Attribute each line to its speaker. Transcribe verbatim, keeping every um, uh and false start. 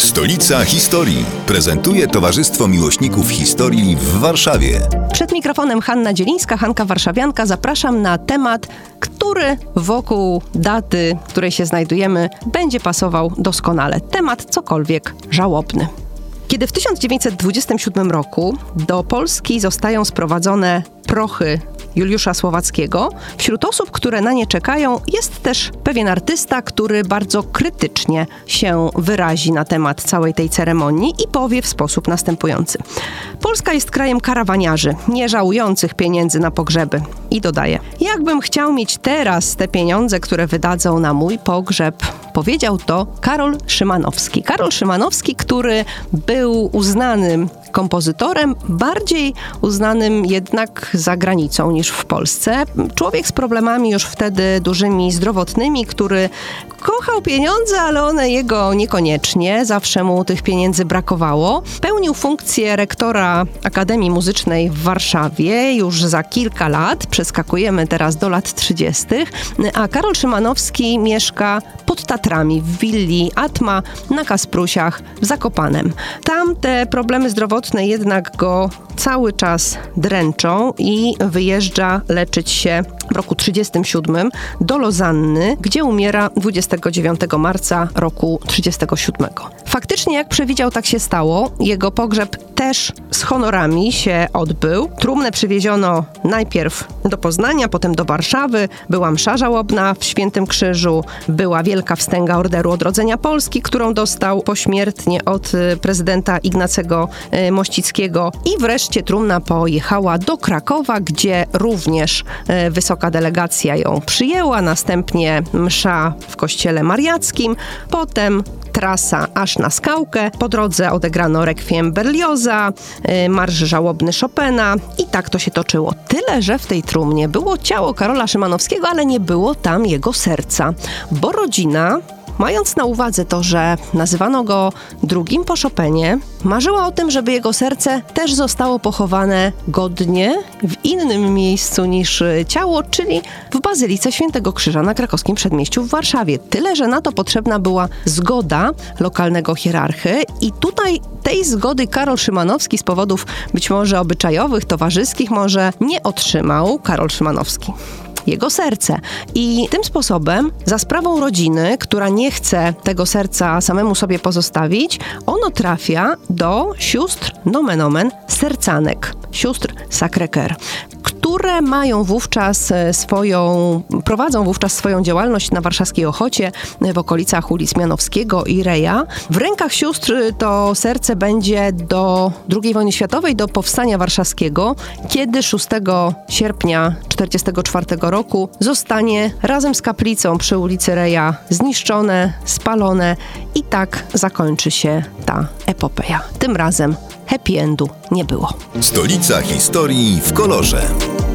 Speaker 1: Stolica Historii prezentuje Towarzystwo Miłośników Historii w Warszawie.
Speaker 2: Przed mikrofonem Hanna Dzielińska, Hanka Warszawianka. Zapraszam na temat, który wokół daty, w której się znajdujemy, będzie pasował doskonale. Temat cokolwiek żałobny. Kiedy w tysiąc dziewięćset dwudziestym siódmym roku do Polski zostają sprowadzone prochy Juliusza Słowackiego, wśród osób, które na nie czekają, jest też pewien artysta, który bardzo krytycznie się wyrazi na temat całej tej ceremonii i powie w sposób następujący. Polska jest krajem karawaniarzy, nie żałujących pieniędzy na pogrzeby. I dodaje, jakbym chciał mieć teraz te pieniądze, które wydadzą na mój pogrzeb. Powiedział to Karol Szymanowski. Karol Szymanowski, który był uznanym kompozytorem, bardziej uznanym jednak za granicą niż w Polsce. Człowiek z problemami już wtedy dużymi zdrowotnymi, który kochał pieniądze, ale one jego niekoniecznie. Zawsze mu tych pieniędzy brakowało. Pełnił funkcję rektora Akademii Muzycznej w Warszawie już za kilka lat. Przeskakujemy teraz do lat trzydziestych. A Karol Szymanowski mieszka pod Tatrami w willi Atma na Kasprusiach w Zakopanem. Tam te problemy zdrowotne jednak go cały czas dręczą i wyjeżdża leczyć się w roku trzydziestym siódmym do Lozanny, gdzie umiera dwudziestego dziewiątego marca roku trzydziestego siódmego. Faktycznie, jak przewidział, tak się stało. Jego pogrzeb też z honorami się odbył. Trumnę przywieziono najpierw do Poznania, potem do Warszawy. Była msza żałobna w Świętym Krzyżu, była wielka wstęga Orderu Odrodzenia Polski, którą dostał pośmiertnie od prezydenta Ignacego Mościckiego i wreszcie trumna pojechała do Krakowa, gdzie również wysoka delegacja ją przyjęła, następnie msza w kościele mariackim, potem trasa aż na Skałkę. Po drodze odegrano rekwiem Berlioza, marsz żałobny Chopina i tak to się toczyło. Tyle, że w tej trumnie było ciało Karola Szymanowskiego, ale nie było tam jego serca, bo rodzina, mając na uwadze to, że nazywano go drugim po Chopinie, marzyła o tym, żeby jego serce też zostało pochowane godnie w innym miejscu niż ciało, czyli w Bazylice Świętego Krzyża na Krakowskim Przedmieściu w Warszawie. Tyle, że na to potrzebna była zgoda lokalnego hierarchy i tutaj tej zgody Karol Szymanowski z powodów być może obyczajowych, towarzyskich może nie otrzymał. Karol Szymanowski. Jego serce. I tym sposobem, za sprawą rodziny, która nie chce tego serca samemu sobie pozostawić, ono trafia do sióstr nomen omen sercanek, sióstr Sacré-Cœur, które mają wówczas swoją, prowadzą wówczas swoją działalność na warszawskiej Ochocie, w okolicach ulic Mianowskiego i Reja. W rękach sióstr to serce będzie do drugiej wojny światowej, do powstania warszawskiego, kiedy szóstego sierpnia czterdziestego czwartego roku zostanie razem z kaplicą przy ulicy Reja zniszczone, spalone i tak zakończy się ta epopeja. Tym razem happy endu nie było.
Speaker 1: Stolica Historii w kolorze.